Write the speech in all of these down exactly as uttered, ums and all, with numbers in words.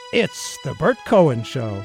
It's the Bert Cohen Show.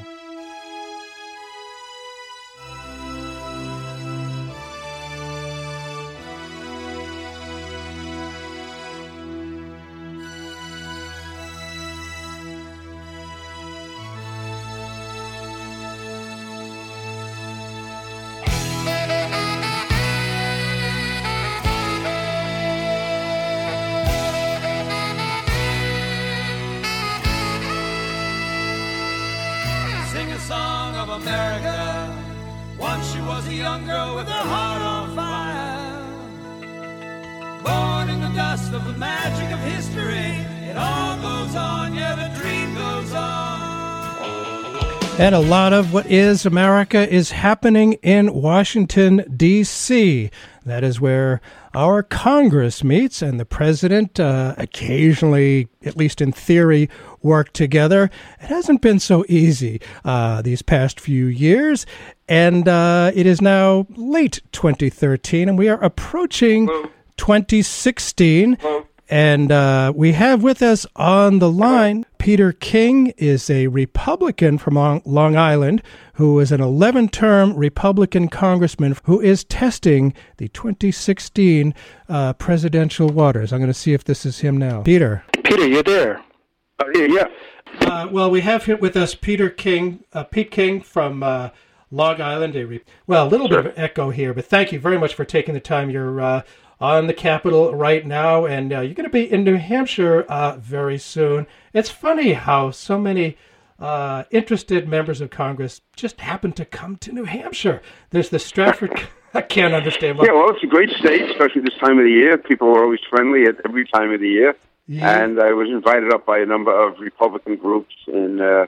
And a lot of what is America is happening in Washington, D C That is where our Congress meets, and the president uh, occasionally, at least in theory, work together. It hasn't been so easy uh, these past few years, and uh, it is now late twenty thirteen, and we are approaching Hello. twenty sixteen. Hello. And uh, we have with us on the line, Peter King is a Republican from Long Island who is an eleven-term Republican congressman who is testing the twenty sixteen uh, presidential waters. I'm going to see if this is him now. Peter. Peter, you're there. Uh, yeah, yeah. Uh, well, we have here with us Peter King, uh, Pete King from uh, Long Island. A re- well, a little sure. bit of an echo here, but thank you very much for taking the time. You're uh, on the Capitol right now, and uh, you're going to be in New Hampshire uh, very soon. It's funny how so many uh, interested members of Congress just happen to come to New Hampshire. There's the Stratford. I can't understand. Yeah, well, it's a great state, especially this time of the year. People are always friendly at every time of the year. Yeah. And I was invited up by a number of Republican groups in uh,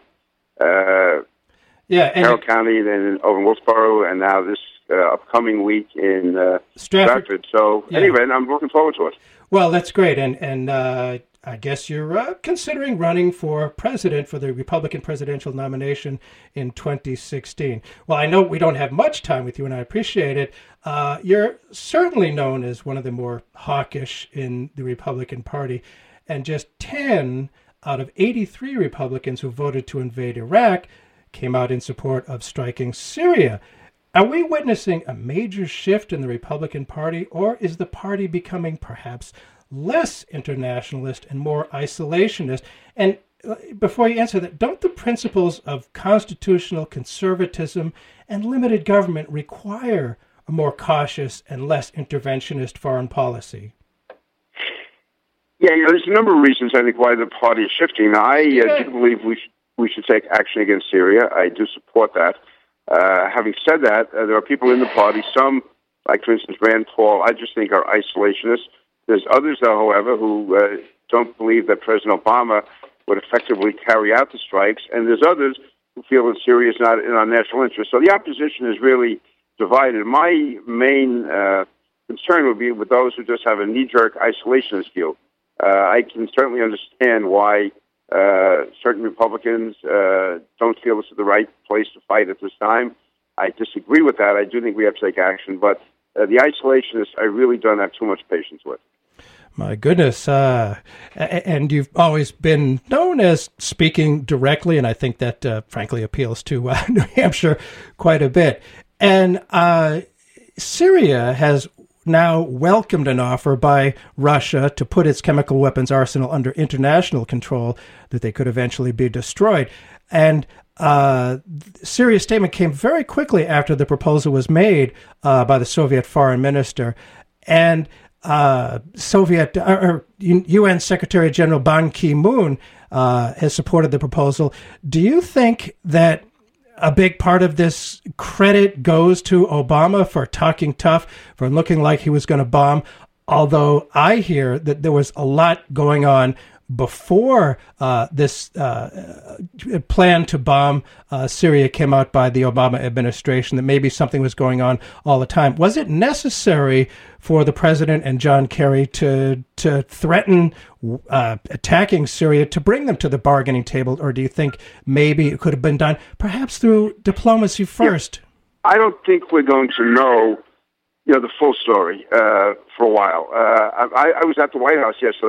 uh, yeah, and Carroll County, then over in Wilkesboro, and now this Uh, upcoming week in uh, Stratford. Stratford. So yeah. anyway, I'm looking forward to it. Well, that's great. And and uh, I guess you're uh, considering running for president for the Republican presidential nomination in twenty sixteen. Well, I know we don't have much time with you, and I appreciate it. Uh, you're certainly known as one of the more hawkish in the Republican Party. And just ten out of eighty-three Republicans who voted to invade Iraq came out in support of striking Syria. Are we witnessing a major shift in the Republican Party, or is the party becoming perhaps less internationalist and more isolationist? And before you answer that, don't the principles of constitutional conservatism and limited government require a more cautious and less interventionist foreign policy? Yeah, you know, there's a number of reasons, I think, why the party is shifting. I uh, do believe we should, we should take action against Syria. I do support that. Uh, having said that, uh, there are people in the party, some, like, for instance, Rand Paul, I just think are isolationists. There's others, though, however, who uh, don't believe that President Obama would effectively carry out the strikes, and there's others who feel that Syria is not in our national interest. So the opposition is really divided. My main uh, concern would be with those who just have a knee-jerk isolationist view. Uh, I can certainly understand why Uh, certain Republicans uh, don't feel this is the right place to fight at this time. I disagree with that. I do think we have to take action, but uh, the isolationists, I really don't have too much patience with. My goodness. Uh, and you've always been known as speaking directly, and I think that, uh, frankly, appeals to uh, New Hampshire quite a bit. And uh, Syria has now welcomed an offer by Russia to put its chemical weapons arsenal under international control, that they could eventually be destroyed. And uh, Syria's statement came very quickly after the proposal was made uh, by the Soviet foreign minister. And uh, Soviet or U N Secretary General Ban Ki-moon uh, has supported the proposal. Do you think that a big part of this credit goes to Obama for talking tough, for looking like he was going to bomb? Although I hear that there was a lot going on before uh, this uh, plan to bomb uh, Syria came out by the Obama administration, that maybe something was going on all the time. Was it necessary for the president and John Kerry to to threaten uh, attacking Syria to bring them to the bargaining table, or do you think maybe it could have been done perhaps through diplomacy first? Yeah. I don't think we're going to know, you know, the full story uh, for a while. Uh, I, I was at the White House yesterday,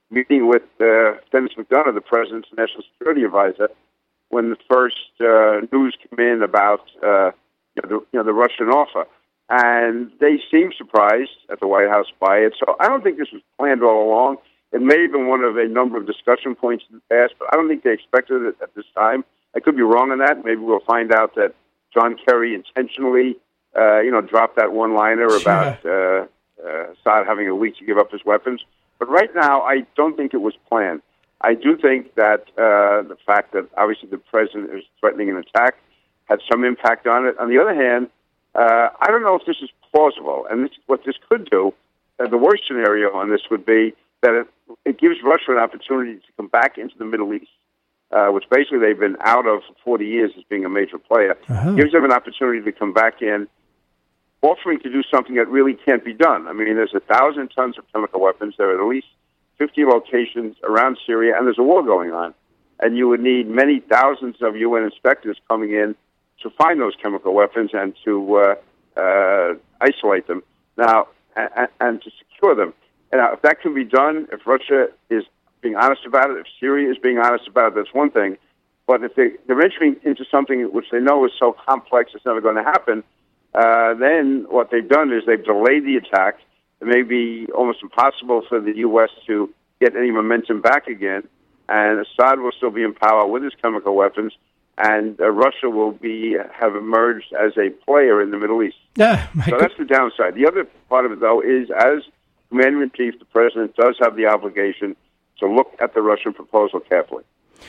meeting with uh, Dennis McDonough, the president's national security advisor, when the first uh, news came in about uh, you, know, the, you know, the Russian offer. And they seemed surprised at the White House by it. So I don't think this was planned all along. It may have been one of a number of discussion points in the past, but I don't think they expected it at this time. I could be wrong on that. Maybe we'll find out that John Kerry intentionally, uh, you know, dropped that one-liner about uh, uh, Assad having a week to give up his weapons. But right now, I don't think it was planned. I do think that uh, the fact that obviously the president is threatening an attack had some impact on it. On the other hand, uh, I don't know if this is plausible. And this, what this could do, uh, the worst scenario on this would be that it, it gives Russia an opportunity to come back into the Middle East, uh, which basically they've been out of for forty years as being a major player. Uh-huh. Gives them an opportunity to come back in, offering to do something that really can't be done. I mean, there's a thousand tons of chemical weapons. There are at least fifty locations around Syria, and there's a war going on. And you would need many thousands of U N inspectors coming in to find those chemical weapons and to uh, uh, isolate them now and, and to secure them. And now, if that can be done, if Russia is being honest about it, if Syria is being honest about it, that's one thing. But if they, they're entering into something which they know is so complex it's never going to happen, uh, then what they've done is they've delayed the attack. It may be almost impossible for the U S to get any momentum back again, and Assad will still be in power with his chemical weapons, and uh, Russia will be have emerged as a player in the Middle East. Yeah, so God. That's the downside. The other part of it, though, is as Commander-in-Chief, the President does have the obligation to look at the Russian proposal carefully.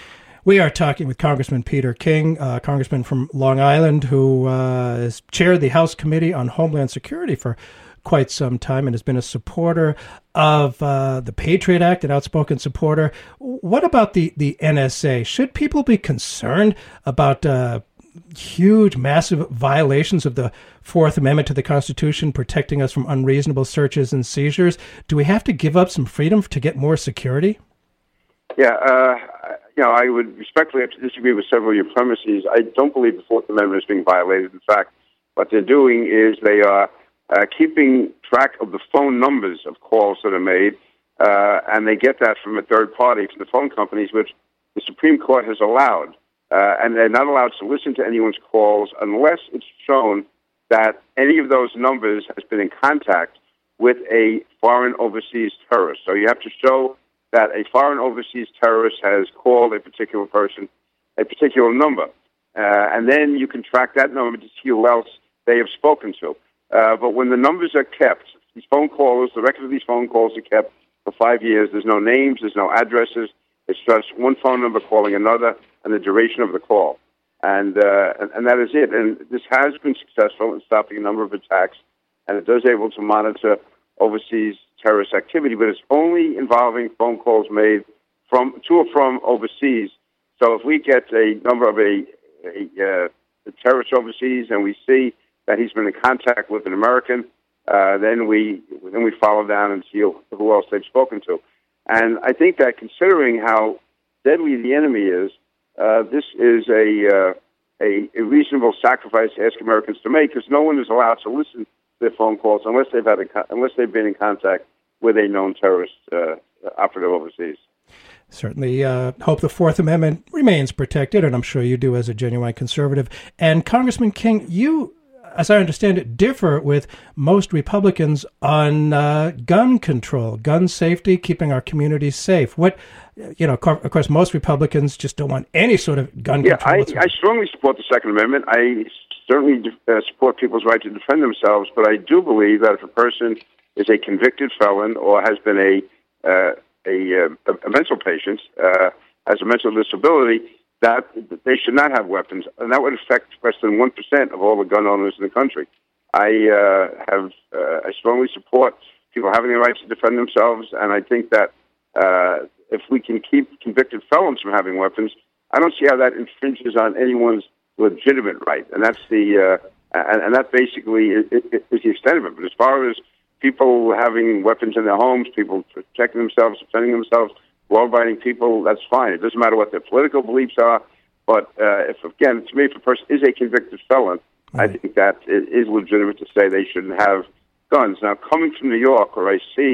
We are talking with Congressman Peter King, uh, Congressman from Long Island, who uh, has chaired the House Committee on Homeland Security for quite some time and has been a supporter of uh, the Patriot Act, an outspoken supporter. What about the, the N S A? Should people be concerned about uh, huge, massive violations of the Fourth Amendment to the Constitution protecting us from unreasonable searches and seizures? Do we have to give up some freedom to get more security? Yeah, uh, you know, I would respectfully have to disagree with several of your premises. I don't believe the Fourth Amendment is being violated. In fact, what they're doing is they are uh, keeping track of the phone numbers of calls that are made, uh, and they get that from a third party, from the phone companies, which the Supreme Court has allowed. Uh, and they're not allowed to listen to anyone's calls unless it's shown that any of those numbers has been in contact with a foreign overseas terrorist. So you have to show that a foreign overseas terrorist has called a particular person, a particular number. Uh, and then you can track that number to see who else they have spoken to. Uh, but when the numbers are kept, these phone calls, the record of these phone calls are kept for five years. There's no names, there's no addresses. It's just one phone number calling another and the duration of the call. And, uh, and, and that is it. And this has been successful in stopping a number of attacks, and it does able to monitor overseas terrorist activity, but it's only involving phone calls made from to or from overseas. So if we get a number of a, a, uh, a terrorist overseas and we see that he's been in contact with an American, uh, then we then we follow down and see who else they've spoken to. And I think that considering how deadly the enemy is, uh, this is a, uh, a a reasonable sacrifice to ask Americans to make, because no one is allowed to listen to their phone calls unless they've had a, unless they've been in contact with a known terrorist uh, operative overseas. Certainly uh, hope the Fourth Amendment remains protected, and I'm sure you do as a genuine conservative. And Congressman King, you, as I understand it, differ with most Republicans on uh, gun control, gun safety, keeping our communities safe. What, you know, of course, most Republicans just don't want any sort of gun yeah, control. Yeah, I, I strongly support the Second Amendment. I certainly uh, support people's right to defend themselves, but I do believe that if a person is a convicted felon or has been a uh, a, a, a mental patient, uh, has a mental disability, that they should not have weapons, and that would affect less than one percent of all the gun owners in the country. I uh, have, uh, I strongly support people having the right to defend themselves, and I think that uh, if we can keep convicted felons from having weapons, I don't see how that infringes on anyone's legitimate right, and that's the, uh, and, and that basically is, is the extent of it. But as far as people having weapons in their homes, people protecting themselves, defending themselves, law-abiding people, that's fine. It doesn't matter what their political beliefs are. But uh, if, again, to me, if a person is a convicted felon, right, I think that it is legitimate to say they shouldn't have guns. Now, coming from New York, where I see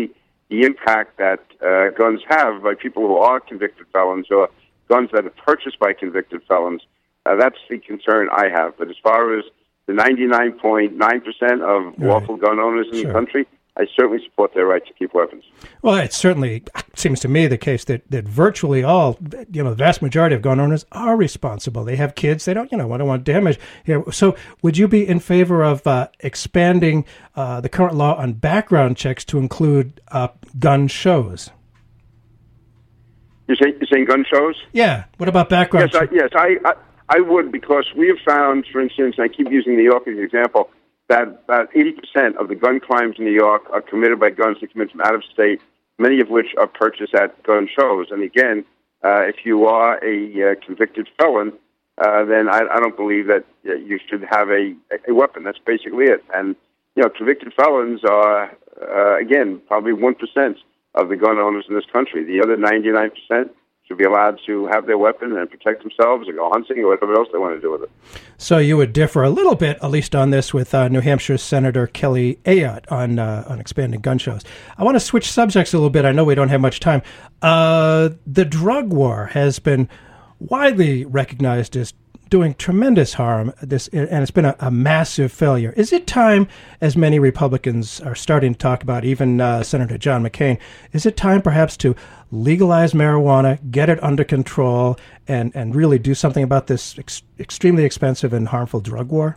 the impact that uh, guns have by people who are convicted felons or guns that are purchased by convicted felons. Uh, that's the concern I have. But as far as the ninety-nine point nine percent of right. lawful gun owners in sure. the country, I certainly support their right to keep weapons. Well, it certainly seems to me the case that, that virtually all, you know, the vast majority of gun owners are responsible. They have kids. They don't, you know, I don't want damage here. So would you be in favor of uh, expanding uh, the current law on background checks to include uh, gun shows? You're saying, you're saying gun shows? Yeah. What about background yes, checks? I, yes, I, I, I would, because we have found, for instance, and I keep using New York as an example, that about eighty percent of the gun crimes in New York are committed by guns that come in from out of state, many of which are purchased at gun shows. And again, uh, if you are a uh, convicted felon, uh, then I, I don't believe that uh, you should have a, a weapon. That's basically it. And, you know, convicted felons are, uh, again, probably one percent of the gun owners in this country. The other ninety-nine percent should be allowed to have their weapon and protect themselves or go hunting or whatever else they want to do with it. So you would differ a little bit, at least on this, with uh, New Hampshire Senator Kelly Ayotte on uh, on expanding gun shows. I want to switch subjects a little bit. I know we don't have much time. Uh, the drug war has been widely recognized as doing tremendous harm, this, and it's been a, a massive failure. Is it time, as many Republicans are starting to talk about, even uh, Senator John McCain, is it time perhaps to legalize marijuana, get it under control, and, and really do something about this ex- extremely expensive and harmful drug war?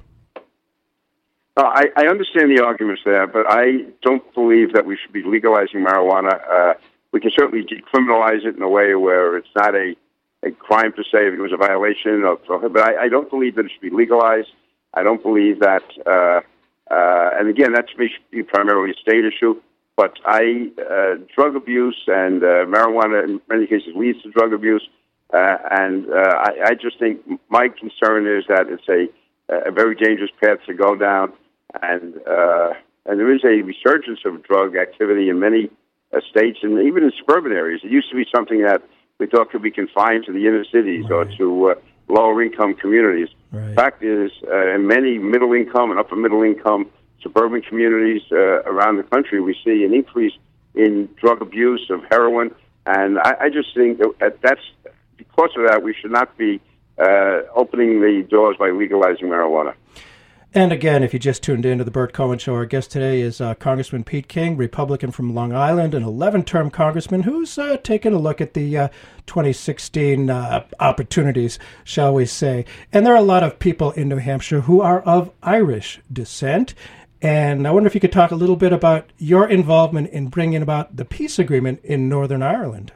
Uh, I, I understand the arguments there, but I don't believe that we should be legalizing marijuana. Uh, we can certainly decriminalize it in a way where it's not a a crime per se if it was a violation of, but I, I don't believe that it should be legalized. I don't believe that, uh, uh, and again, that should be primarily a state issue, but I, uh, drug abuse and uh, marijuana in many cases leads to drug abuse, uh, and uh, I, I just think my concern is that it's a, a very dangerous path to go down, and, uh, and there is a resurgence of drug activity in many uh, states and even in suburban areas. It used to be something that we thought could be confined to the inner cities right. or to uh, lower-income communities. Right. The fact is, uh, in many middle-income and upper-middle-income suburban communities uh, around the country, we see an increase in drug abuse of heroin, and I, I just think that that's because of that, we should not be uh, opening the doors by legalizing marijuana. And again, if you just tuned in to the Burt Cohen Show, our guest today is uh, Congressman Pete King, Republican from Long Island, an eleven-term congressman who's uh, taken a look at the uh, twenty sixteen uh, opportunities, shall we say. And there are a lot of people in New Hampshire who are of Irish descent. And I wonder if you could talk a little bit about your involvement in bringing about the peace agreement in Northern Ireland.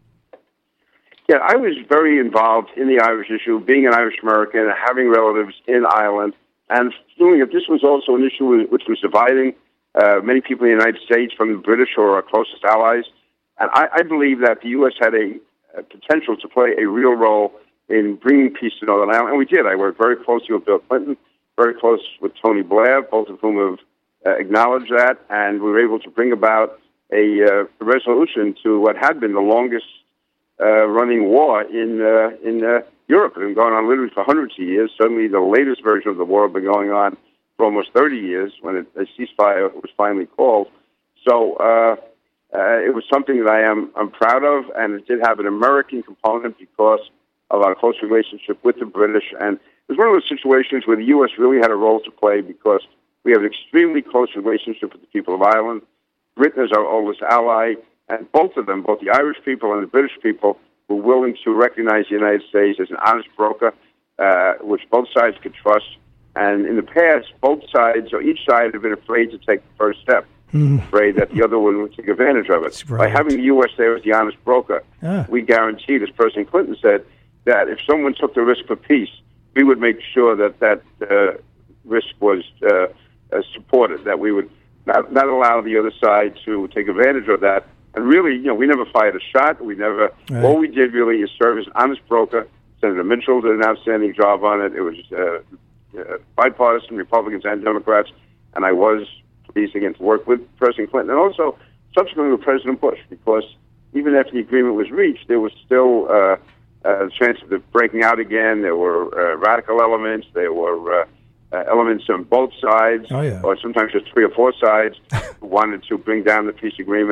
Yeah, I was very involved in the Irish issue, being an Irish American, having relatives in Ireland, and feeling that this was also an issue which was dividing uh, many people in the United States from the British, who are our closest allies. And I, I believe that the U S had a, a potential to play a real role in bringing peace to Northern Ireland, and we did. I worked very closely with Bill Clinton, very close with Tony Blair, both of whom have uh, acknowledged that, and we were able to bring about a uh, resolution to what had been the longest uh, running war in uh, in uh, Europe. It had been going on literally for hundreds of years. Certainly the latest version of the war had been going on for almost thirty years when it, a ceasefire was finally called. So uh, uh, it was something that I am I'm proud of, and it did have an American component because of our close relationship with the British. And it was one of those situations where the U S really had a role to play because we have an extremely close relationship with the people of Ireland. Britain is our oldest ally, and both of them, both the Irish people and the British people, were willing to recognize the United States as an honest broker, uh, which both sides could trust. And in the past, both sides, or each side, had been afraid to take the first step, mm. afraid that the other one would take advantage of it. Right. By having the U S there as the honest broker, ah. we guaranteed, as President Clinton said, that if someone took the risk for peace, we would make sure that that uh, risk was uh, uh, supported, that we would not, not allow the other side to take advantage of that. And really, you know, we never fired a shot. We never. Right. All we did really is serve as an honest broker. Senator Mitchell did an outstanding job on it. It was uh, uh, bipartisan, Republicans and Democrats, and I was pleased again to work with President Clinton and also subsequently with President Bush, because even after the agreement was reached, there was still uh, a chance of it breaking out again. There were uh, radical elements. There were uh, uh, elements on both sides, oh, yeah. or sometimes just three or four sides, who wanted to bring down the peace agreement.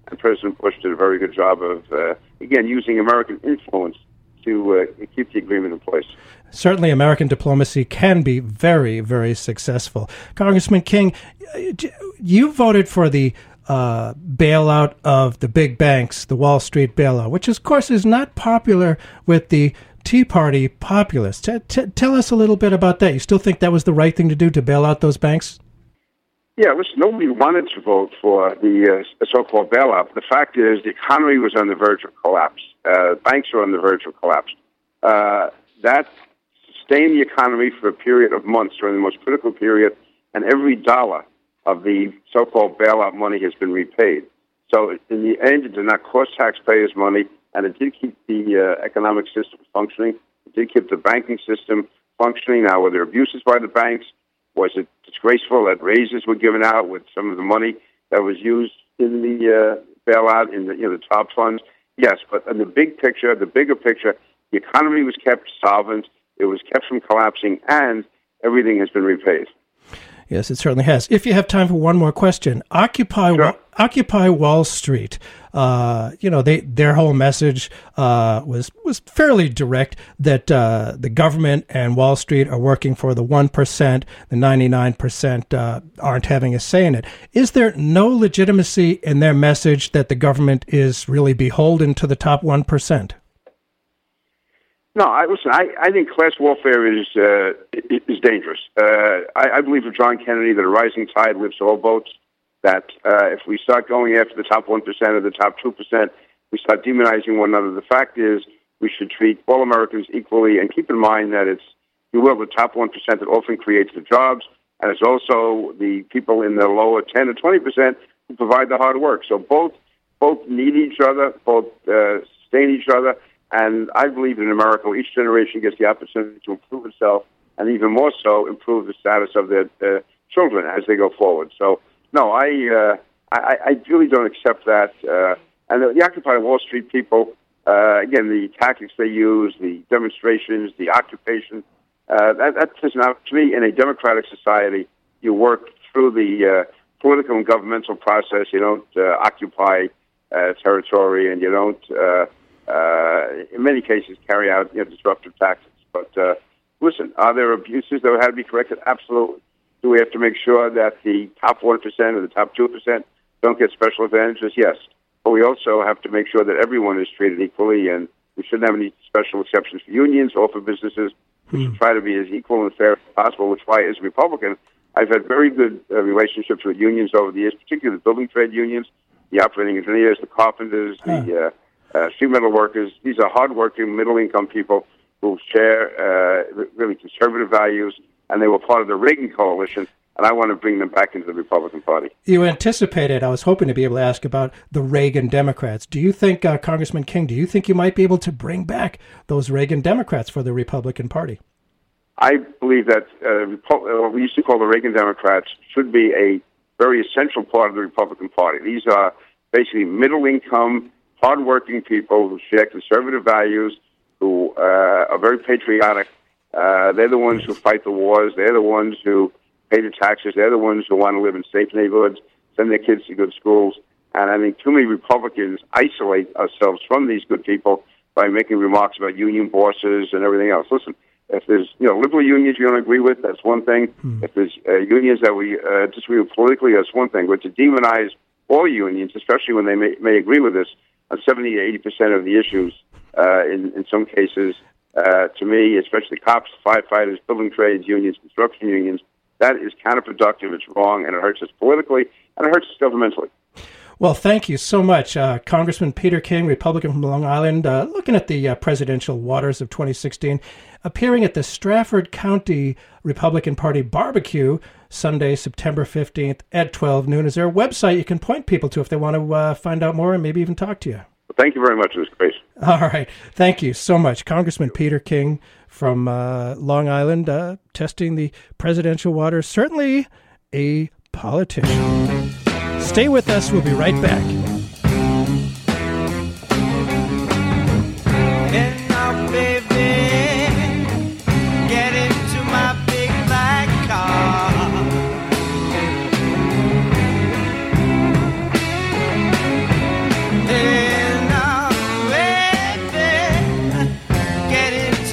And President Bush did a very good job of, uh, again, using American influence to uh, keep the agreement in place. Certainly, American diplomacy can be very, very successful. Congressman King, you voted for the uh, bailout of the big banks, the Wall Street bailout, which, of course, is not popular with the Tea Party populists. T- t- tell us a little bit about that. You still think that was the right thing to do, to bail out those banks? Yeah, listen, nobody wanted to vote for the uh, so-called bailout. The fact is the economy was on the verge of collapse. Uh, banks were on the verge of collapse. Uh, that sustained the economy for a period of months during the most critical period, and every dollar of the so-called bailout money has been repaid. So in the end, it did not cost taxpayers money, and it did keep the uh, economic system functioning. It did keep the banking system functioning. Now, were there abuses by the banks? Was it disgraceful that raises were given out with some of the money that was used in the uh, bailout, in the, you know, the top funds? Yes, but in the big picture, the bigger picture, the economy was kept solvent, it was kept from collapsing, and everything has been repaid. Yes, it certainly has. If you have time for one more question, Occupy Sure. Wa- Occupy Wall Street. Uh, you know, they their whole message uh, was was fairly direct, that uh, the government and Wall Street are working for the one percent, the ninety-nine percent uh, aren't having a say in it. Is there no legitimacy in their message that the government is really beholden to the top one percent? No, I listen. I, I think class warfare is uh, is dangerous. Uh, I, I believe with John Kennedy that a rising tide lifts all boats. That uh, if we start going after the top one percent or the top two percent, we start demonizing one another. The fact is, we should treat all Americans equally, and keep in mind that it's, if you will, the top one percent that often creates the jobs, and it's also the people in the lower ten or twenty percent who provide the hard work. So both both need each other, both uh, sustain each other. And I believe in America, each generation gets the opportunity to improve itself, and even more so, improve the status of their uh, children as they go forward. So, no, I uh, I, I really don't accept that. Uh, and the, the Occupy Wall Street people, uh, again, the tactics they use, the demonstrations, the occupation, uh, that, that is not, to me, in a democratic society, you work through the uh, political and governmental process. You don't uh, occupy uh, territory, and you don't... Uh, Uh, in many cases, carry out you know, disruptive tactics. But uh, listen, are there abuses that had to be corrected? Absolutely. Do we have to make sure that the top one percent or the top two percent don't get special advantages? Yes. But we also have to make sure that everyone is treated equally, and we shouldn't have any special exceptions for unions or for businesses. We should try to be as equal and fair as possible, which is why, as a Republican, I've had very good uh, relationships with unions over the years, particularly the building trade unions, the operating engineers, the carpenters, the... Uh, Uh, sheet metal workers. These are hardworking, middle-income people who share uh, really conservative values, and they were part of the Reagan coalition, and I want to bring them back into the Republican Party. You anticipated, I was hoping to be able to ask about the Reagan Democrats. Do you think, uh, Congressman King, do you think you might be able to bring back those Reagan Democrats for the Republican Party? I believe that uh, Repu- what we used to call the Reagan Democrats should be a very essential part of the Republican Party. These are basically middle-income, hardworking people who share conservative values, who uh, are very patriotic. Uh, they're the ones who fight the wars. They're the ones who pay the taxes. They're the ones who want to live in safe neighborhoods, send their kids to good schools. And I think too many Republicans isolate ourselves from these good people by making remarks about union bosses and everything else. Listen, if there's you know liberal unions you don't agree with, that's one thing. Hmm. If there's uh, unions that we uh, disagree with politically, that's one thing. But to demonize all unions, especially when they may, may agree with us, on seventy to eighty percent of the issues, uh, in, in some cases, uh, to me, especially cops, firefighters, building trades unions, construction unions, that is counterproductive, it's wrong, and it hurts us politically, and it hurts us governmentally. Well, thank you so much, uh, Congressman Peter King, Republican from Long Island, uh, looking at the uh, presidential waters of twenty sixteen, appearing at the Stratford County Republican Party barbecue Sunday, September fifteenth at twelve noon. Is there a website you can point people to if they want to uh, find out more and maybe even talk to you? Well, thank you very much. It was great. All right. Thank you so much. Congressman Peter King from uh, Long Island, uh, testing the presidential waters. Certainly a politician. Stay with us. We'll be right back.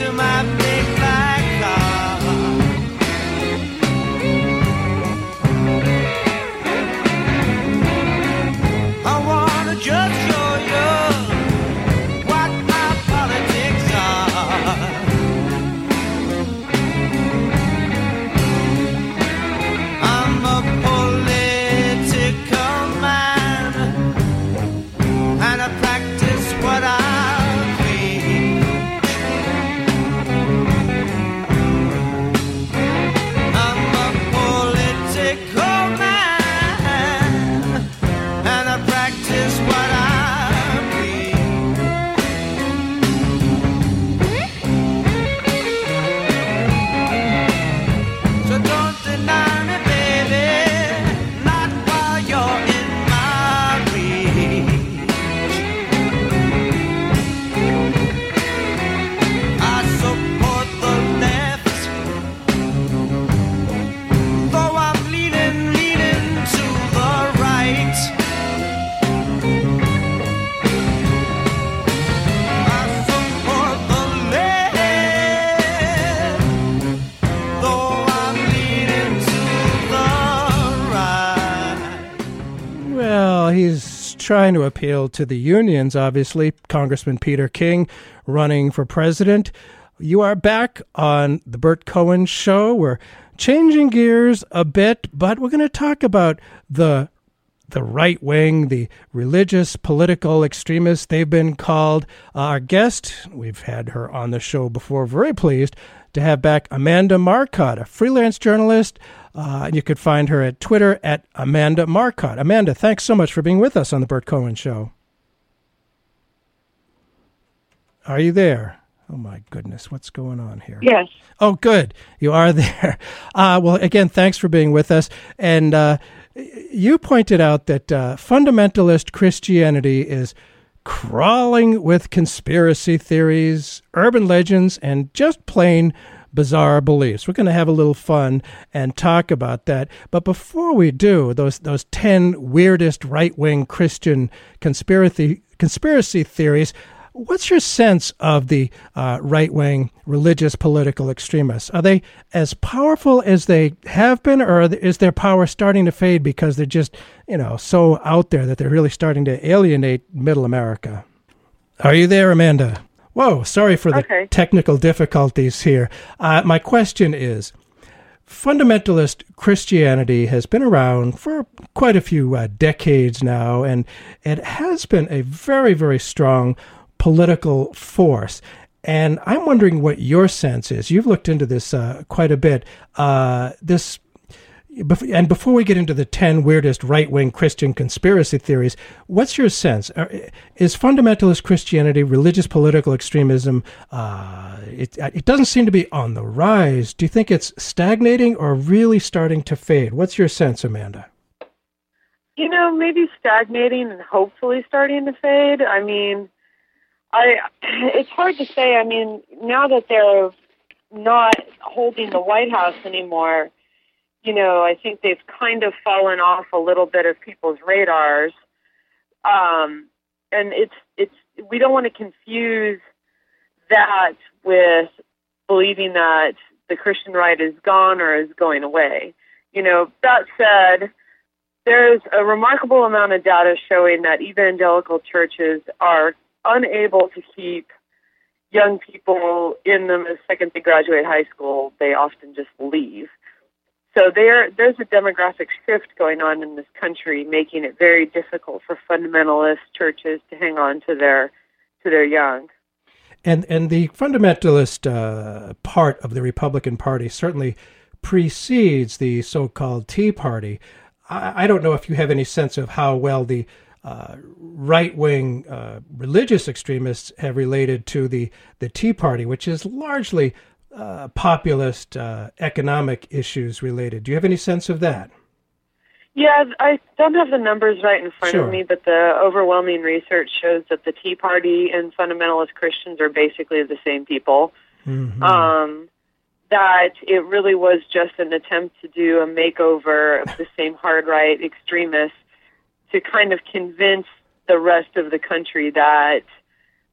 to my big black car. I wanna just show you what my politics are. I'm a political man, and I practice what I trying to appeal to the unions, obviously. Congressman Peter King running for president. You are back on the Bert Cohen Show. We're changing gears a bit, but we're going to talk about the the right wing, the religious political extremists they've been called. Our guest, we've had her on the show before, very pleased to have back Amanda Marcotte, a freelance journalist. Uh, and you could find her at Twitter at Amanda Marcotte. Amanda, thanks so much for being with us on the Bert Cohen Show. Are you there? Oh, my goodness. What's going on here? Yes. Oh, good. You are there. Uh, well, again, thanks for being with us. And uh, you pointed out that uh, fundamentalist Christianity is crawling with conspiracy theories, urban legends, and just plain bizarre beliefs. We're going to have a little fun and talk about that. But before we do, those those ten weirdest right-wing Christian conspiracy conspiracy theories, what's your sense of the uh, right-wing religious political extremists? Are they as powerful as they have been, or is their power starting to fade because they're just, you know, so out there that they're really starting to alienate middle America? Are you there, Amanda? Whoa, sorry for the okay. technical difficulties here. Uh, my question is, fundamentalist Christianity has been around for quite a few uh, decades now, and it has been a very, very strong political force. And I'm wondering what your sense is. You've looked into this uh, quite a bit. Uh, this, and before we get into the ten weirdest right-wing Christian conspiracy theories, what's your sense? Is fundamentalist Christianity, religious political extremism, uh, it, it doesn't seem to be on the rise. Do you think it's stagnating or really starting to fade? What's your sense, Amanda? You know, maybe stagnating and hopefully starting to fade. I mean, I it's hard to say. I mean, now that they're not holding the White House anymore, you know, I think they've kind of fallen off a little bit of people's radars. Um, and it's it's we don't want to confuse that with believing that the Christian right is gone or is going away. You know, that said, there's a remarkable amount of data showing that evangelical churches are unable to keep young people in them the second they graduate high school. They often just leave. So there, there's a demographic shift going on in this country, making it very difficult for fundamentalist churches to hang on to their to their young. And and the fundamentalist uh, part of the Republican Party certainly precedes the so-called Tea Party. I, I don't know if you have any sense of how well the uh, right-wing uh, religious extremists have related to the, the Tea Party, which is largely Uh, populist uh, economic issues related. Do you have any sense of that? Yeah, I don't have the numbers right in front Sure. of me, but the overwhelming research shows that the Tea Party and fundamentalist Christians are basically the same people. Mm-hmm. Um, that it really was just an attempt to do a makeover of the same hard right extremists to kind of convince the rest of the country that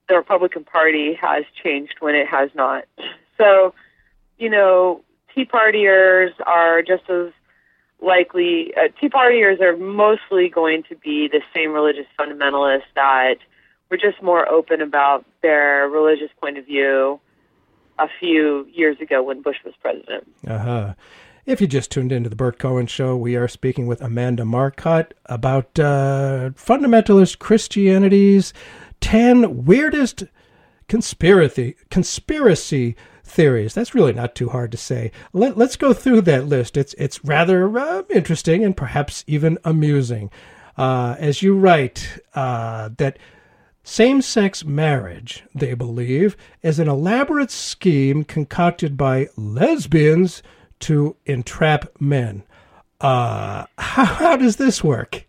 the Republican Party has changed when it has not. So, you know, Tea Partiers are just as likely, uh, Tea Partiers are mostly going to be the same religious fundamentalists that were just more open about their religious point of view a few years ago when Bush was president. Uh-huh. If you just tuned into the Burt Cohen Show, we are speaking with Amanda Marcotte about uh, fundamentalist Christianity's ten weirdest conspiracy conspiracy theories. That's really not too hard to say. Let, let's go through that list. It's it's rather uh, interesting and perhaps even amusing. Uh, as you write, uh, that same-sex marriage, they believe, is an elaborate scheme concocted by lesbians to entrap men. Uh, how, how does this work?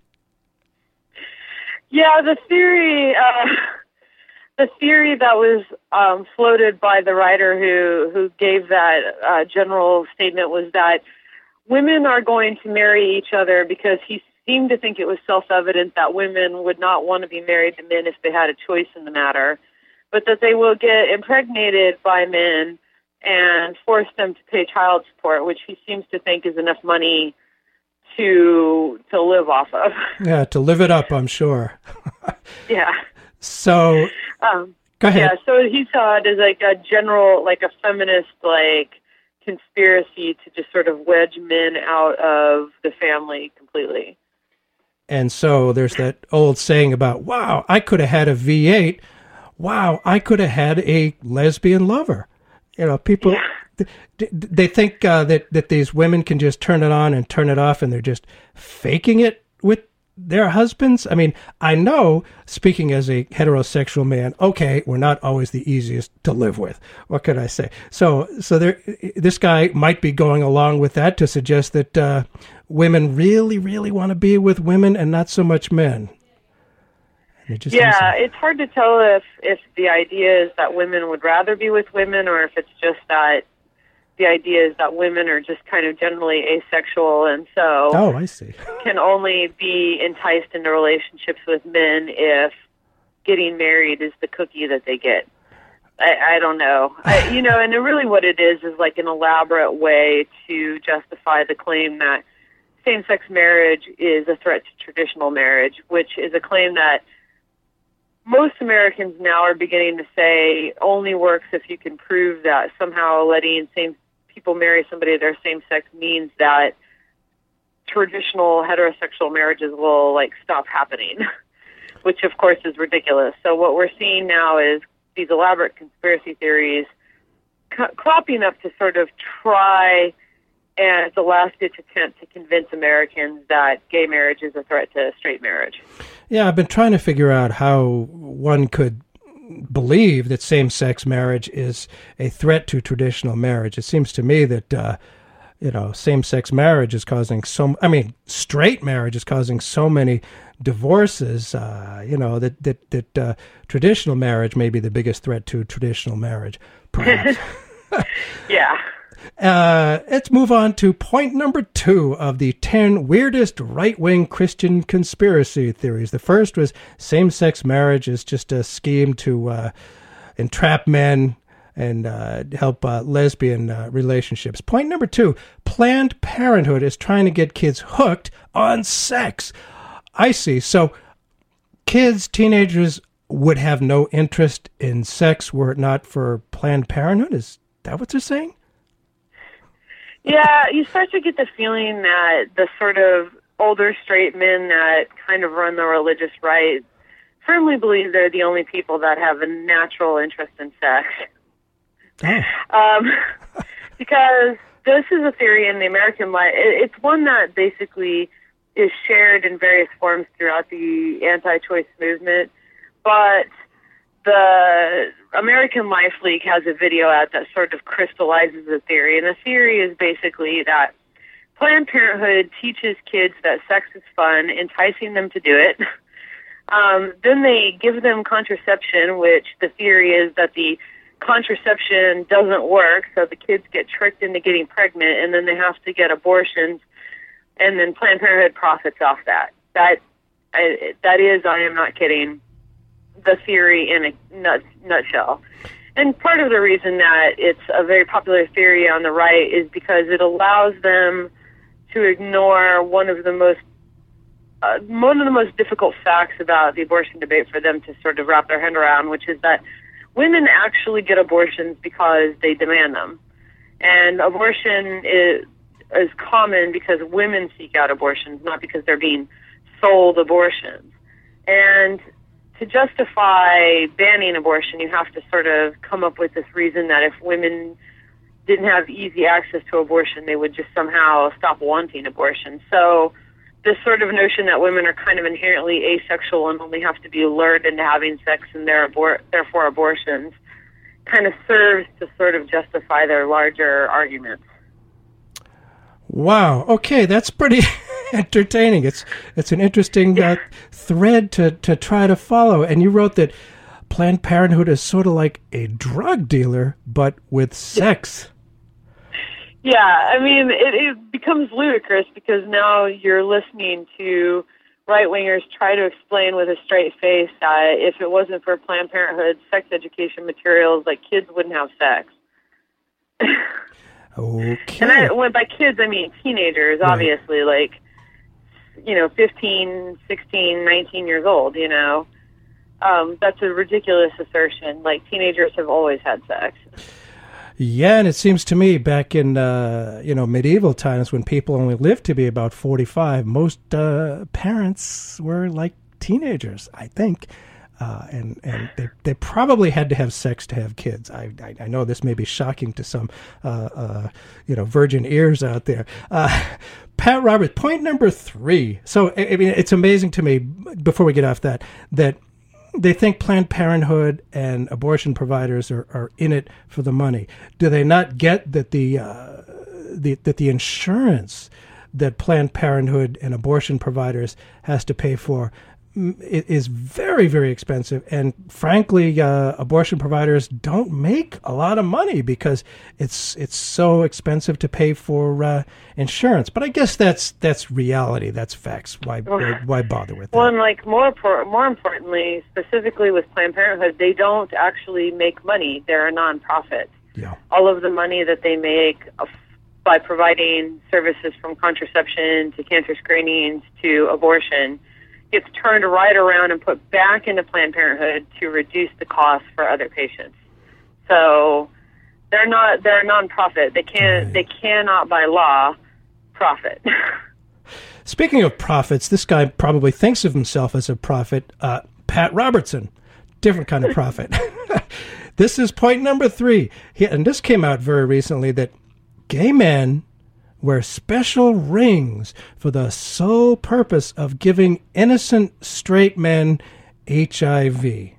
Yeah, the theory, uh, the theory that was um, floated by the writer who who gave that uh, general statement was that women are going to marry each other because he seemed to think it was self-evident that women would not want to be married to men if they had a choice in the matter, but that they will get impregnated by men and force them to pay child support, which he seems to think is enough money to to live off of. Yeah, to live it up, I'm sure. Yeah. So, um, go ahead. Yeah, so he saw it as like a general, like a feminist, like, conspiracy to just sort of wedge men out of the family completely. And so there's that old saying about, wow, I could have had a V eight. Wow, I could have had a lesbian lover. You know, people, yeah. th- they think uh, that, that these women can just turn it on and turn it off, and they're just faking it with their husbands. I mean, I know, speaking as a heterosexual man, okay, we're not always the easiest to live with. What could I say? So, so there, this guy might be going along with that to suggest that uh, women really, really want to be with women and not so much men. It just yeah, it's hard to tell if, if the idea is that women would rather be with women or if it's just that the idea is that women are just kind of generally asexual and so oh, I see. can only be enticed into relationships with men if getting married is the cookie that they get. I, I don't know. I, you know, and really what it is is like an elaborate way to justify the claim that same-sex marriage is a threat to traditional marriage, which is a claim that most Americans now are beginning to say only works if you can prove that somehow letting same people marry somebody of their same sex means that traditional heterosexual marriages will like stop happening, which of course is ridiculous. So what we're seeing now is these elaborate conspiracy theories c- cropping up to sort of try and it's a last-ditch attempt to convince Americans that gay marriage is a threat to straight marriage. Yeah, I've been trying to figure out how one could believe that same-sex marriage is a threat to traditional marriage. It seems to me that, uh, you know, same-sex marriage is causing so, I mean, straight marriage is causing so many divorces, uh, you know, that, that, that uh, traditional marriage may be the biggest threat to traditional marriage, perhaps. Yeah. Uh, let's move on to point number two of the ten weirdest right-wing Christian conspiracy theories. The first was same-sex marriage is just a scheme to uh, entrap men and uh, help uh, lesbian uh, relationships. Point number two, Planned Parenthood is trying to get kids hooked on sex. I see. So kids, teenagers would have no interest in sex were it not for Planned Parenthood? Is that what they're saying? Yeah, you start to get the feeling that the sort of older straight men that kind of run the religious right firmly believe they're the only people that have a natural interest in sex. Oh. Um, because this is a theory in the American life. It's one that basically is shared in various forms throughout the anti-choice movement, but the American Life League has a video out that sort of crystallizes the theory. And the theory is basically that Planned Parenthood teaches kids that sex is fun, enticing them to do it. Um, then they give them contraception, which the theory is that the contraception doesn't work, so the kids get tricked into getting pregnant, and then they have to get abortions, and then Planned Parenthood profits off that. That, I, that is, I am not kidding, the theory in a nut, nutshell. And part of the reason that it's a very popular theory on the right is because it allows them to ignore one of the most uh, one of the most difficult facts about the abortion debate for them to sort of wrap their head around, which is that women actually get abortions because they demand them. And abortion is, is common because women seek out abortions, not because they're being sold abortions. And to justify banning abortion, you have to sort of come up with this reason that if women didn't have easy access to abortion, they would just somehow stop wanting abortion. So this sort of notion that women are kind of inherently asexual and only have to be lured into having sex and their therefore abortions kind of serves to sort of justify their larger arguments. Wow. Okay, that's pretty entertaining. It's it's an interesting uh, thread to, to try to follow. And you wrote that Planned Parenthood is sort of like a drug dealer, but with sex. Yeah, I mean, it, it becomes ludicrous because now you're listening to right-wingers try to explain with a straight face that if it wasn't for Planned Parenthood sex education materials, like, kids wouldn't have sex. Okay. And I, when by kids, I mean teenagers, Right. obviously, like, you know, fifteen, sixteen, nineteen years old, you know. Um, that's a ridiculous assertion. Like, teenagers have always had sex. Yeah, and it seems to me back in, uh, you know, medieval times when people only lived to be about forty-five, most uh, parents were like teenagers, I think. Uh, and and they, they probably had to have sex to have kids. I I, I know this may be shocking to some, uh, uh, you know, virgin ears out there. Uh, Pat Roberts, point number three. So, I, I mean, it's amazing to me, before we get off that, that they think Planned Parenthood and abortion providers are, are in it for the money. Do they not get that the, uh, the that the insurance that Planned Parenthood and abortion providers has to pay for it is very, very expensive, and frankly, uh, abortion providers don't make a lot of money because it's it's so expensive to pay for uh, insurance. But I guess that's that's reality. That's facts. Why why, why bother with that? Well, and like more more importantly, specifically with Planned Parenthood, they don't actually make money. They're a nonprofit. Yeah. All of the money that they make by providing services from contraception to cancer screenings to abortion gets turned right around and put back into Planned Parenthood to reduce the cost for other patients. So they're not they're a nonprofit. They can't right. they cannot by law profit. Speaking of profits, this guy probably thinks of himself as a prophet. Uh, Pat Robertson, different kind of prophet. This is point number three. He, and this came out very recently, that gay men wear special rings for the sole purpose of giving innocent straight men H I V.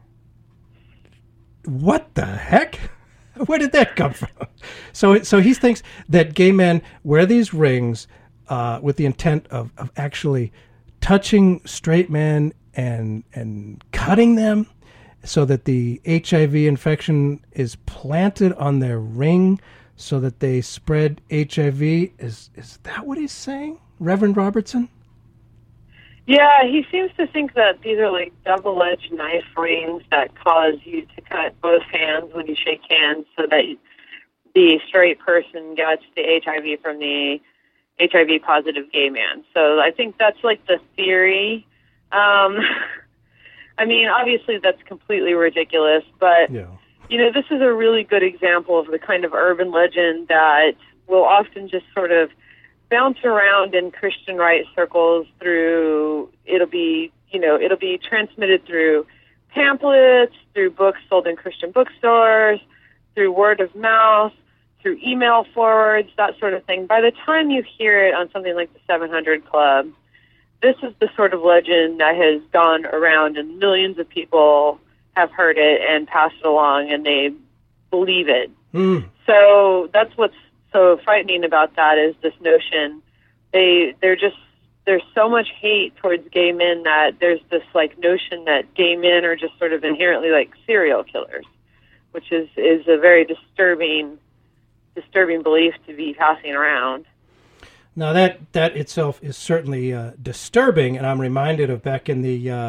What the heck? Where did that come from? So so he thinks that gay men wear these rings uh, with the intent of, of actually touching straight men and and cutting them so that the H I V infection is planted on their ring so that they spread H I V. Is is that what he's saying, Reverend Robertson? Yeah, he seems to think that these are like double-edged knife rings that cause you to cut both hands when you shake hands so that the straight person gets the H I V from the H I V-positive gay man. So I think that's like the theory. Um, I mean, obviously that's completely ridiculous, but... Yeah. You know, this is a really good example of the kind of urban legend that will often just sort of bounce around in Christian right circles through, it'll be, you know, it'll be transmitted through pamphlets, through books sold in Christian bookstores, through word of mouth, through email forwards, that sort of thing. By the time you hear it on something like the seven hundred Club, this is the sort of legend that has gone around and millions of people have heard it and passed it along, and they believe it. Mm. So that's what's so frightening about that, is this notion. They, they're just, there's so much hate towards gay men that there's this like notion that gay men are just sort of inherently like serial killers, which is, is a very disturbing, disturbing belief to be passing around. Now that, that itself is certainly uh, disturbing, and I'm reminded of back in the uh,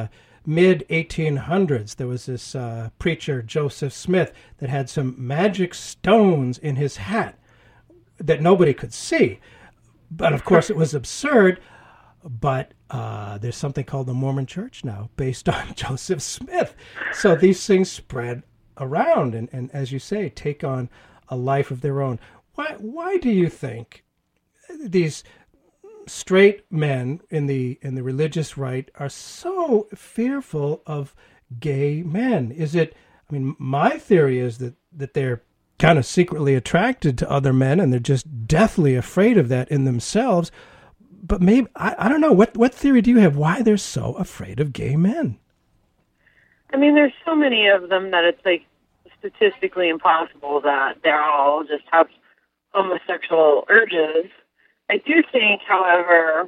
mid eighteen hundreds, there was this uh, preacher, Joseph Smith, that had some magic stones in his hat that nobody could see. But of course, it was absurd. But uh, there's something called the Mormon Church now, based on Joseph Smith. So these things spread around, and, and as you say, take on a life of their own. Why? Why do you think these straight men in the in the religious right are so fearful of gay men? Is it? I mean, my theory is that that they're kind of secretly attracted to other men, and they're just deathly afraid of that in themselves. But maybe, I, I don't know, what, what theory do you have why they're so afraid of gay men? I mean, there's so many of them that it's like statistically impossible that they're all just have homosexual urges. I do think, however,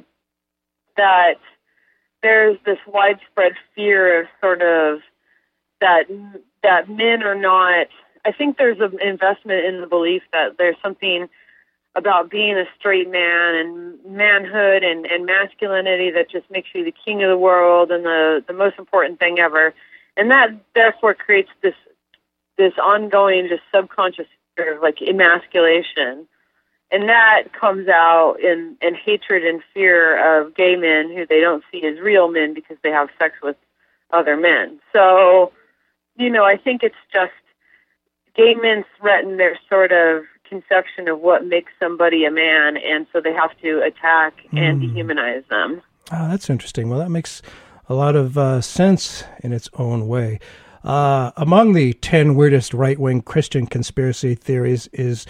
that there's this widespread fear of sort of that that men are not, I think there's an investment in the belief that there's something about being a straight man and manhood and, and masculinity that just makes you the king of the world and the, the most important thing ever. And that therefore creates this this ongoing just subconscious fear of like emasculation. And that comes out in, in hatred and fear of gay men who they don't see as real men because they have sex with other men. So, you know, I think it's just gay men threaten their sort of conception of what makes somebody a man, and so they have to attack and mm. dehumanize them. Oh, that's interesting. Well, that makes a lot of uh, sense in its own way. Uh, among the ten weirdest right-wing Christian conspiracy theories is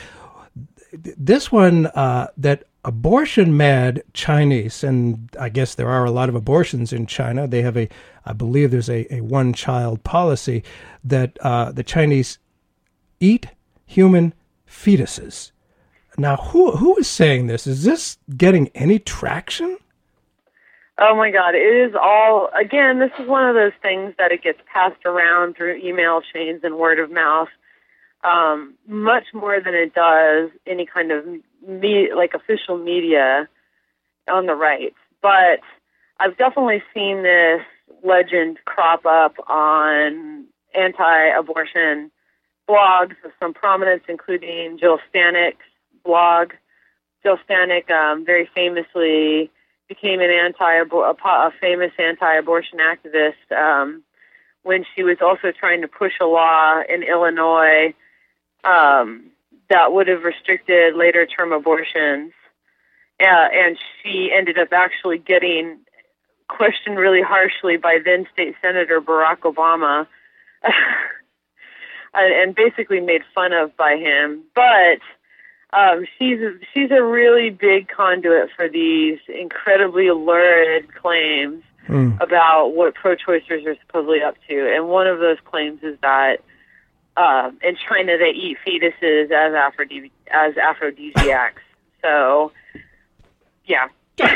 this one uh, that abortion-mad Chinese, and I guess there are a lot of abortions in China. They have a, I believe there's a, a one-child policy that uh, the Chinese eat human fetuses. Now, who who is saying this? Is this getting any traction? Oh my God, it is all, again, this is one of those things that it gets passed around through email chains and word of mouth, um, much more than it does any kind of me, like official media on the right. But I've definitely seen this legend crop up on anti-abortion blogs of some prominence, including Jill Stanek's blog. Jill Stanek um, very famously became an anti a famous anti-abortion activist um, when she was also trying to push a law in Illinois um, that would have restricted later term abortions. Uh, and she ended up actually getting questioned really harshly by then State Senator Barack Obama and basically made fun of by him. But Um, she's she's a really big conduit for these incredibly lurid claims mm. about what pro-choicers are supposedly up to. And one of those claims is that uh, in China they eat fetuses as, aphrodisi- as aphrodisiacs. So, yeah.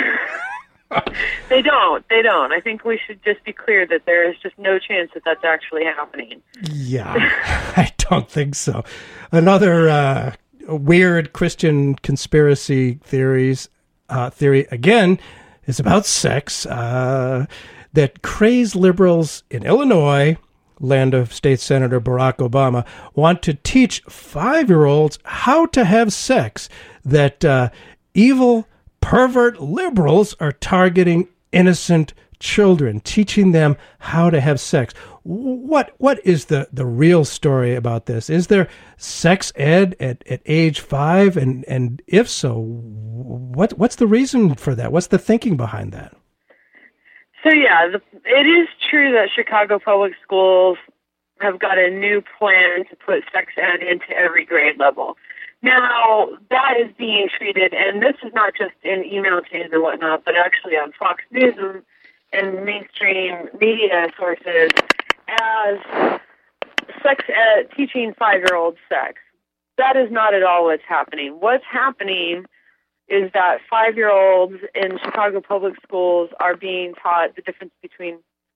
They don't. They don't. I think we should just be clear that there is just no chance that that's actually happening. Yeah, I don't think so. Another uh, weird Christian conspiracy theories uh, theory, again, is about sex, uh, that crazed liberals in Illinois, land of State Senator Barack Obama, want to teach five-year-olds how to have sex, that uh, evil pervert liberals are targeting innocent children, teaching them how to have sex. What what is the, the real story about this? Is there sex ed at, at age five? And, and if so, what what's the reason for that? What's the thinking behind that? So yeah, the, it is true that Chicago Public Schools have got a new plan to put sex ed into every grade level. Now, that is being treated, and this is not just in email chains and whatnot, but actually on Fox News and, and mainstream media sources, as sex ed, teaching five-year-olds sex. That is not at all what's happening. What's happening is that five-year-olds in Chicago Public Schools are being taught the difference between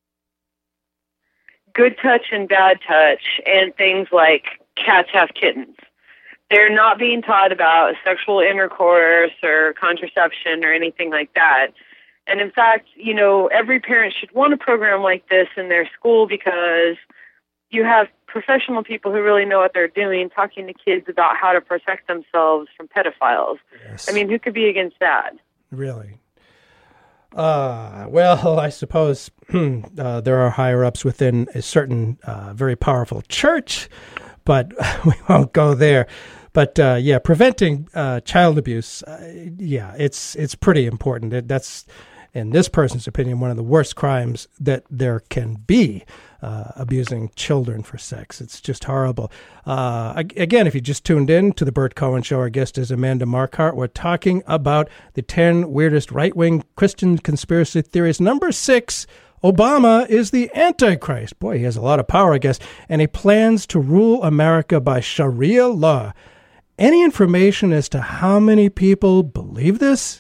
good touch and bad touch, and things like cats have kittens. They're not being taught about sexual intercourse or contraception or anything like that. And in fact, you know, every parent should want a program like this in their school because you have professional people who really know what they're doing talking to kids about how to protect themselves from pedophiles. Yes. I mean, who could be against that? Really? Uh, well, I suppose uh, there are higher-ups within a certain uh, very powerful church, but we won't go there. But uh, yeah, preventing uh, child abuse, uh, yeah, it's it's pretty important. It, that's, in this person's opinion, one of the worst crimes that there can be, uh, abusing children for sex. It's just horrible. Uh, again, if you just tuned in to the Bert Cohen Show, our guest is Amanda Marcotte. We're talking about the ten weirdest right-wing Christian conspiracy theories. Number six, Obama is the Antichrist. Boy, he has a lot of power, I guess, and he plans to rule America by Sharia law. Any information as to how many people believe this?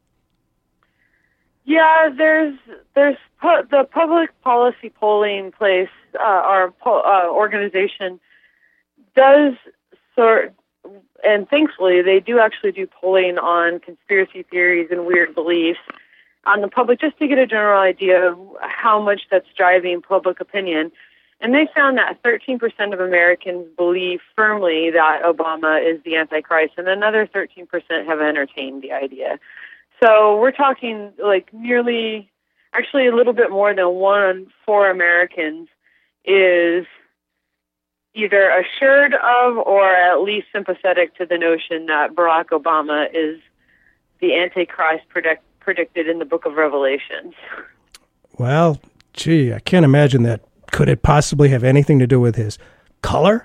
Yeah, there's there's pu- the public policy polling place, uh, our po- uh, organization does sort, and thankfully they do actually do polling on conspiracy theories and weird beliefs on the public, just to get a general idea of how much that's driving public opinion. And they found that thirteen percent of Americans believe firmly that Obama is the Antichrist, and another thirteen percent have entertained the idea. So we're talking like nearly, actually a little bit more than one in four Americans is either assured of or at least sympathetic to the notion that Barack Obama is the Antichrist predict, predicted in the Book of Revelations. Well, gee, I can't imagine that. Could it possibly have anything to do with his color?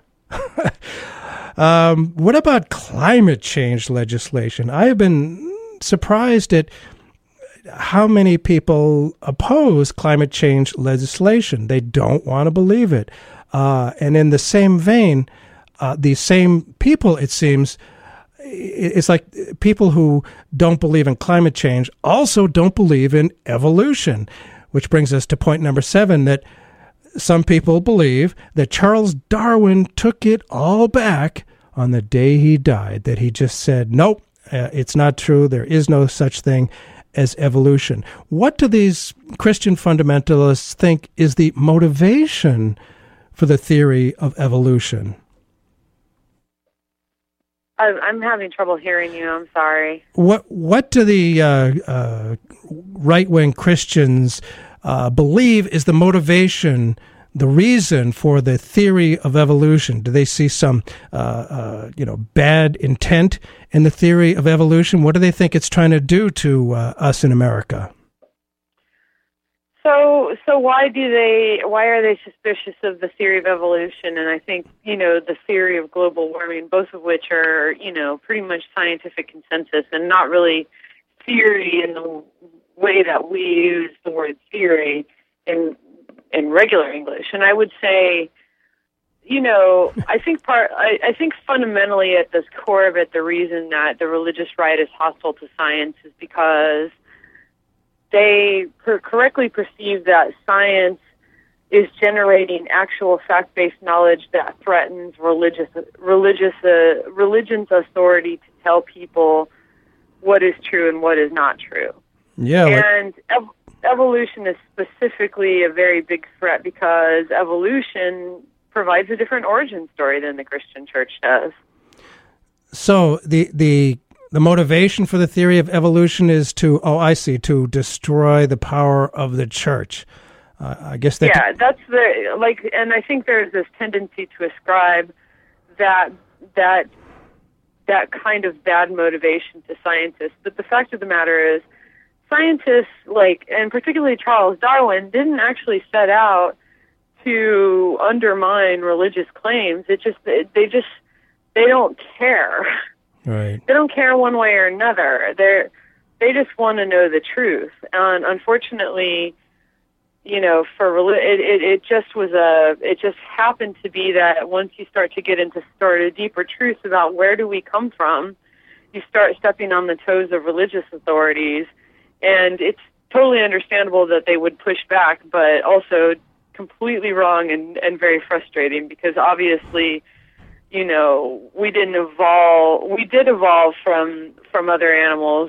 um, what about climate change legislation? I have been surprised at how many people oppose climate change legislation. They don't want to believe it. Uh, and in the same vein, uh, these same people, it seems, it's like people who don't believe in climate change also don't believe in evolution, which brings us to point number seven, that some people believe that Charles Darwin took it all back on the day he died, that he just said, nope, uh, it's not true. There is no such thing as evolution. What do these Christian fundamentalists think is the motivation for the theory of evolution? I'm having trouble hearing you. I'm sorry. What What do the uh, uh, right-wing Christians uh, believe is the motivation, the reason for the theory of evolution? Do they see some, uh, uh, you know, bad intent in the theory of evolution? What do they think it's trying to do to uh, us in America? So, so why do they? Why are they suspicious of the theory of evolution? And I think, you know, the theory of global warming, both of which are, you know, pretty much scientific consensus and not really theory in the way that we use the word theory in in regular English. And I would say, you know, I think part. I, I think fundamentally at the core of it, the reason that the religious right is hostile to science is because they per- correctly perceive that science is generating actual fact-based knowledge that threatens religious religious uh, religion's authority to tell people what is true and what is not true. Yeah, like- and ev- evolution is specifically a very big threat because evolution provides a different origin story than the Christian church does. So the the The motivation for the theory of evolution is to, oh, I see, to destroy the power of the church. Uh, I guess that. Yeah, that's the, like, and I think there's this tendency to ascribe that, that, that kind of bad motivation to scientists. But the fact of the matter is, scientists, like, and particularly Charles Darwin, didn't actually set out to undermine religious claims. It just, they just, they don't care. Right. They don't care one way or another. They're, they just want to know the truth. And unfortunately, you know, for it, it, it just was a, it just happened to be that once you start to get into sort of deeper truths about where do we come from, you start stepping on the toes of religious authorities. And it's totally understandable that they would push back, but also completely wrong and, and very frustrating because obviously, you know, we didn't evolve. We did evolve from from other animals.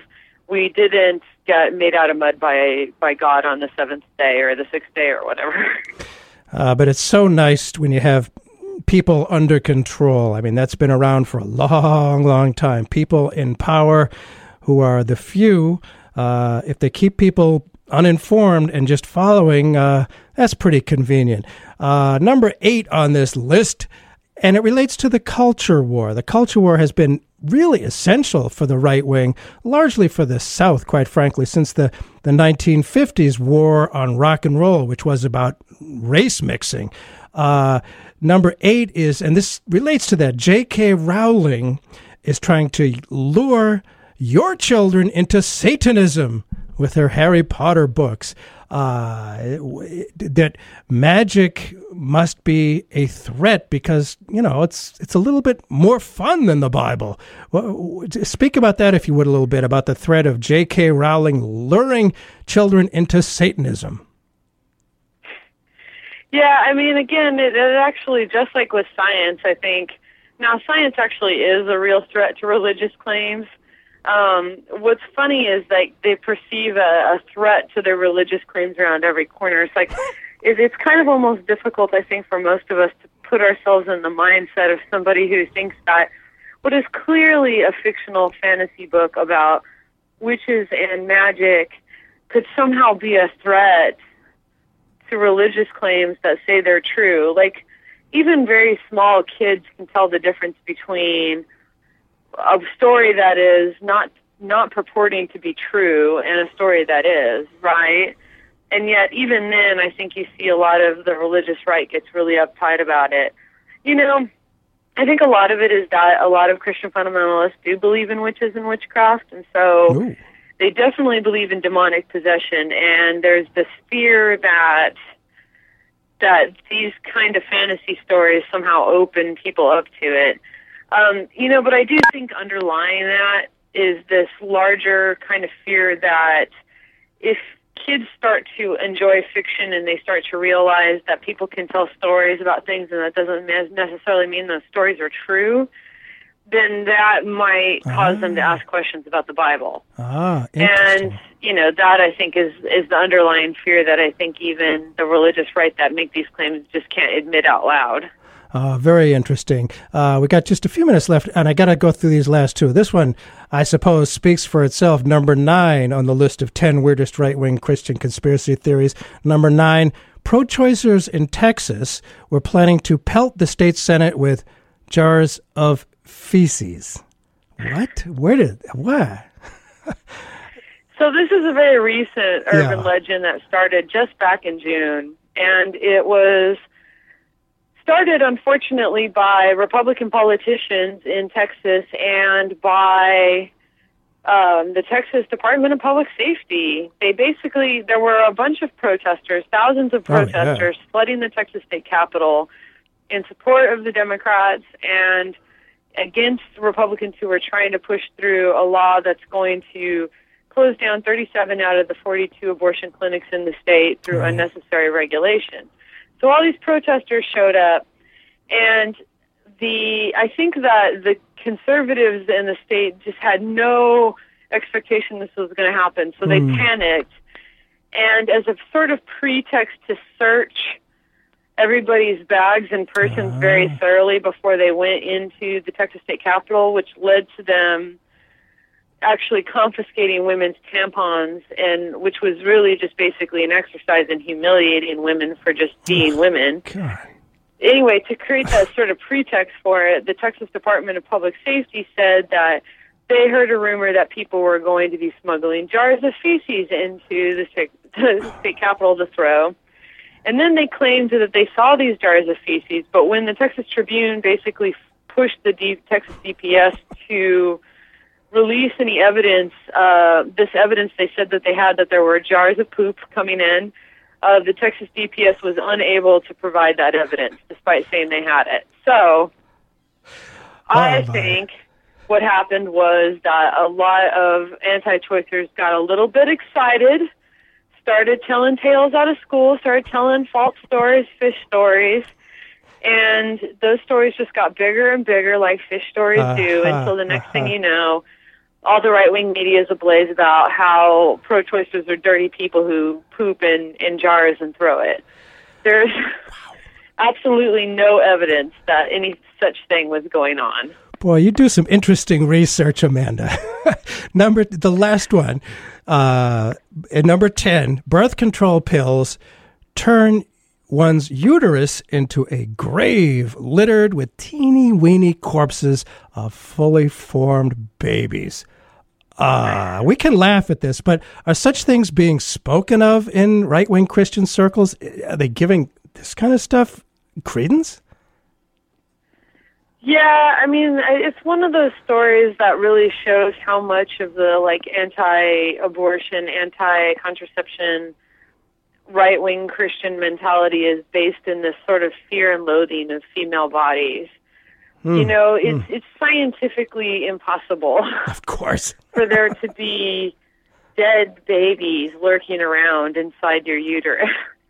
we didn't get made out of mud by by God on the seventh day or the sixth day or whatever. Uh, but it's so nice when you have people under control. I mean, that's been around for a long, long time. People in power who are the few, uh, if they keep people uninformed and just following, uh, that's pretty convenient. Uh, number eight on this list, and it relates to the culture war. The culture war has been really essential for the right wing, largely for the South, quite frankly, since the, the nineteen fifties war on rock and roll, which was about race mixing. Uh, number eight is, and this relates to that, J K. Rowling is trying to lure your children into Satanism with her Harry Potter books. Uh, that magic must be a threat because, you know, it's it's a little bit more fun than the Bible. Well, speak about that, if you would, a little bit, about the threat of J K. Rowling luring children into Satanism. Yeah, I mean, again, it, it actually, just like with science, I think, now science actually is a real threat to religious claims. Um, what's funny is like they perceive a, a threat to their religious claims around every corner. It's like it, it's kind of almost difficult, I think, for most of us to put ourselves in the mindset of somebody who thinks that what is clearly a fictional fantasy book about witches and magic could somehow be a threat to religious claims that say they're true. Like, even very small kids can tell the difference between a story that is not not purporting to be true and a story that is, right? And yet, even then, I think you see a lot of the religious right gets really uptight about it. You know, I think a lot of it is that a lot of Christian fundamentalists do believe in witches and witchcraft, and so Ooh. They definitely believe in demonic possession, and there's this fear that that these kind of fantasy stories somehow open people up to it. Um, you know, but I do think underlying that is this larger kind of fear that if kids start to enjoy fiction and they start to realize that people can tell stories about things and that doesn't necessarily mean those stories are true, then that might cause ah. them to ask questions about the Bible. Ah, and, you know, that I think is, is the underlying fear that I think even the religious right that make these claims just can't admit out loud. Uh, very interesting. Uh, we got just a few minutes left, and I got to go through these last two. This one, I suppose, speaks for itself. Number nine on the list of ten weirdest right-wing Christian conspiracy theories. Number nine, pro-choicers in Texas were planning to pelt the state Senate with jars of feces. What? Where did, what? So this is a very recent urban yeah. legend that started just back in June, and it was started, unfortunately, by Republican politicians in Texas and by um, the Texas Department of Public Safety. They basically, there were a bunch of protesters, thousands of protesters, oh, yeah. flooding the Texas state capitol in support of the Democrats and against Republicans who were trying to push through a law that's going to close down thirty-seven out of the forty-two abortion clinics in the state through right. unnecessary regulation. So all these protesters showed up, and the I think that the conservatives in the state just had no expectation this was going to happen, so they mm. panicked. And as a sort of pretext to search everybody's bags and persons uh. very thoroughly before they went into the Texas State Capitol, which led to them actually confiscating women's tampons, and which was really just basically an exercise in humiliating women for just being oh, women. God. Anyway, to create that sort of pretext for it, the Texas Department of Public Safety said that they heard a rumor that people were going to be smuggling jars of feces into the state, the state capitol to throw. And then they claimed that they saw these jars of feces, but when the Texas Tribune basically pushed the D- Texas D P S to release any evidence, uh, this evidence they said that they had that there were jars of poop coming in, uh, the Texas D P S was unable to provide that evidence, despite saying they had it. So, oh, I my. think what happened was that a lot of anti-choicers got a little bit excited, started telling tales out of school, started telling false stories, fish stories, and those stories just got bigger and bigger like fish stories uh-huh, do until the next uh-huh. thing you know, all the right-wing media is ablaze about how pro-choicers are dirty people who poop in, in jars and throw it. There's wow. absolutely no evidence that any such thing was going on. Boy, you do some interesting research, Amanda. number the last one, uh, at number ten, birth control pills turn one's uterus into a grave littered with teeny weeny corpses of fully formed babies. Uh, we can laugh at this, but are such things being spoken of in right-wing Christian circles? Are they giving this kind of stuff credence? Yeah, I mean, it's one of those stories that really shows how much of the, like, anti-abortion, anti-contraception, right-wing Christian mentality is based in this sort of fear and loathing of female bodies. Mm, you know, it's mm. it's scientifically impossible. Of course. for there to be dead babies lurking around inside your uterus.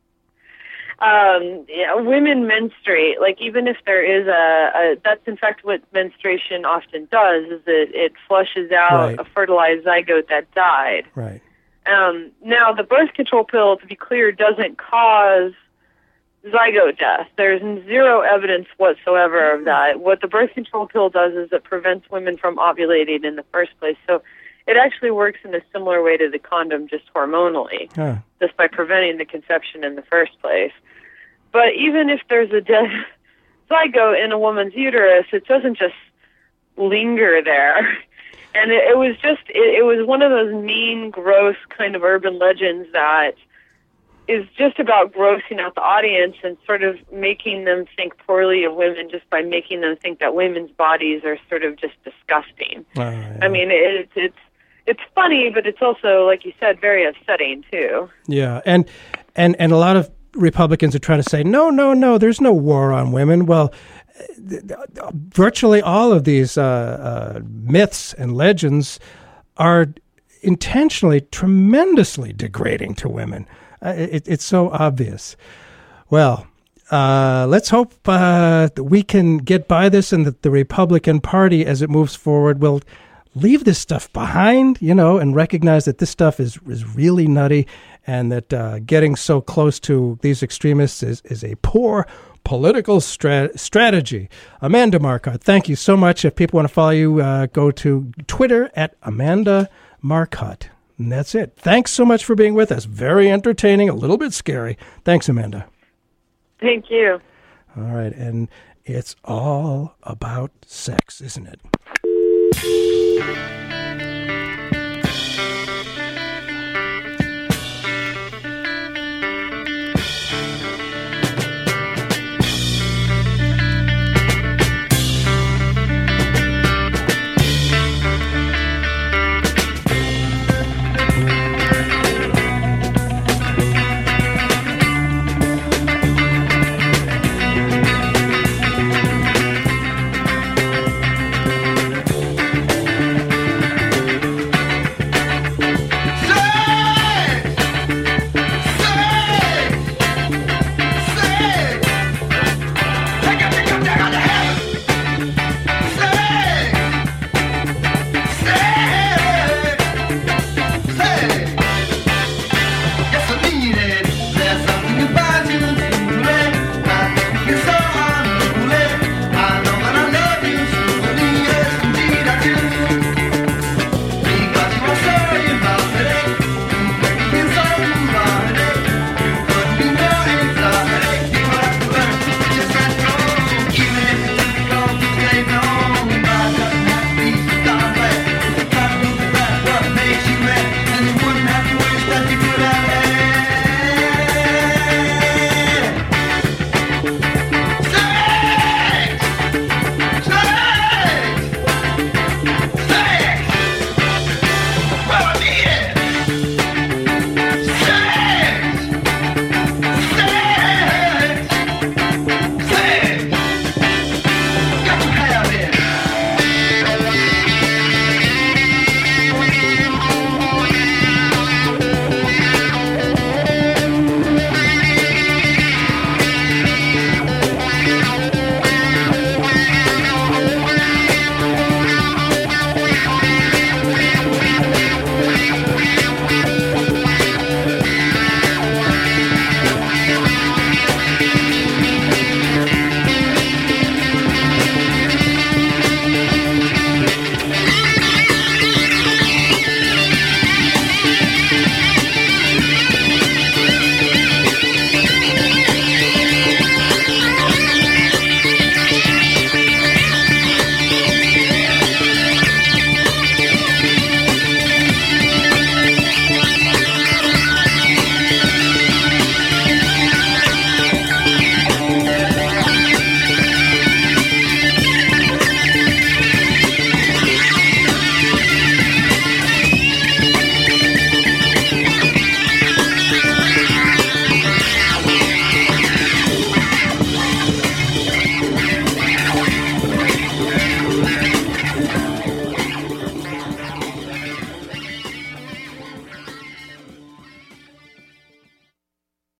um, yeah, women menstruate. Like, even if there is a, a, that's in fact what menstruation often does, is that it flushes out right. a fertilized zygote that died. Right. Um, now, the birth control pill, to be clear, doesn't cause zygote death. There's zero evidence whatsoever of that. What the birth control pill does is it prevents women from ovulating in the first place. So it actually works in a similar way to the condom, just hormonally, huh. just by preventing the conception in the first place. But even if there's a dead zygote in a woman's uterus, it doesn't just linger there. And it, it was just, it, it was one of those mean, gross kind of urban legends that is just about grossing out the audience and sort of making them think poorly of women just by making them think that women's bodies are sort of just disgusting. Uh, yeah. I mean, it, it's it's funny, but it's also, like you said, very upsetting too. Yeah, and and and a lot of Republicans are trying to say, no, no, no, there's no war on women. Well, virtually all of these uh, uh, myths and legends are intentionally tremendously degrading to women. Uh, it, it's so obvious. Well, uh, let's hope uh, that we can get by this and that the Republican Party, as it moves forward, will leave this stuff behind, you know, and recognize that this stuff is, is really nutty and that uh, getting so close to these extremists is, is a poor political strat- strategy. Amanda Marcotte, thank you so much. If people want to follow you, uh, go to Twitter at Amanda Marcotte. And that's it. Thanks so much for being with us. Very entertaining, a little bit scary. Thanks, Amanda. Thank you. All right. And it's all about sex, isn't it?